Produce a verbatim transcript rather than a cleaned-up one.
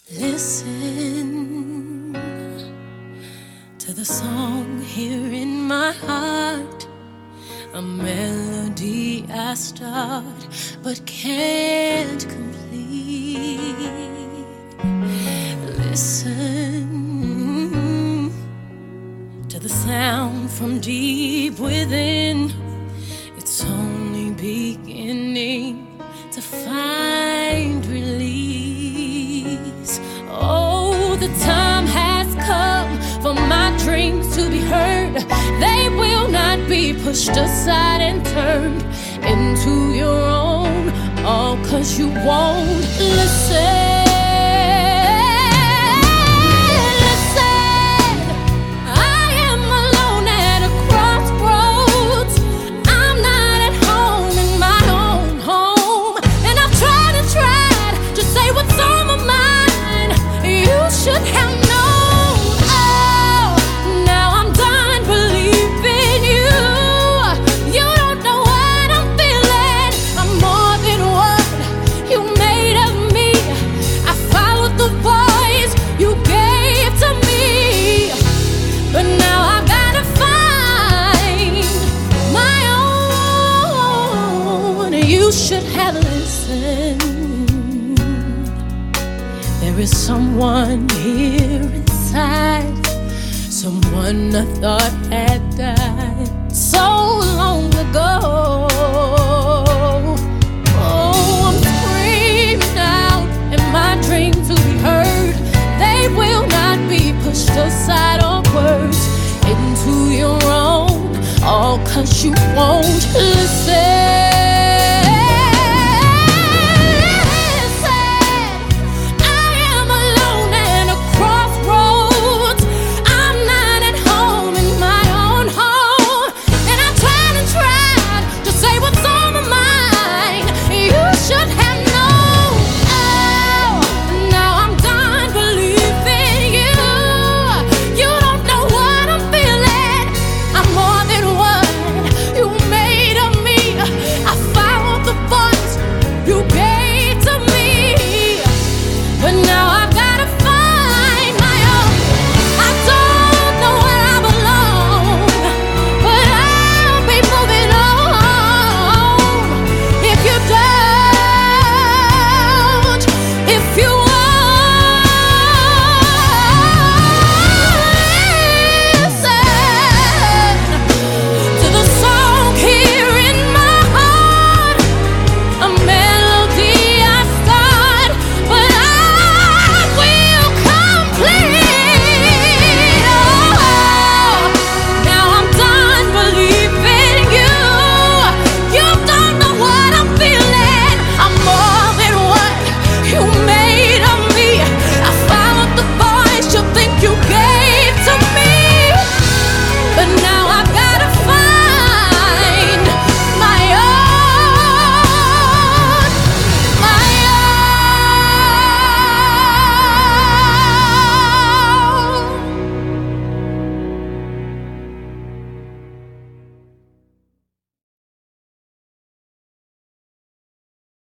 Listen to the song here in my heart, a melody I start but can't complete. Listen to the sound from deep within. It's only beginning to find release. Oh, the time has come for my dreams to be heard. They will not be pushed aside and turned into your own, all 'cause you won't listen. You should have listened. There is someone here inside, someone I thought had died so long ago. Oh, I'm screaming out in my dreams to be heard. They will not be pushed aside or words into your own, all 'cause you won't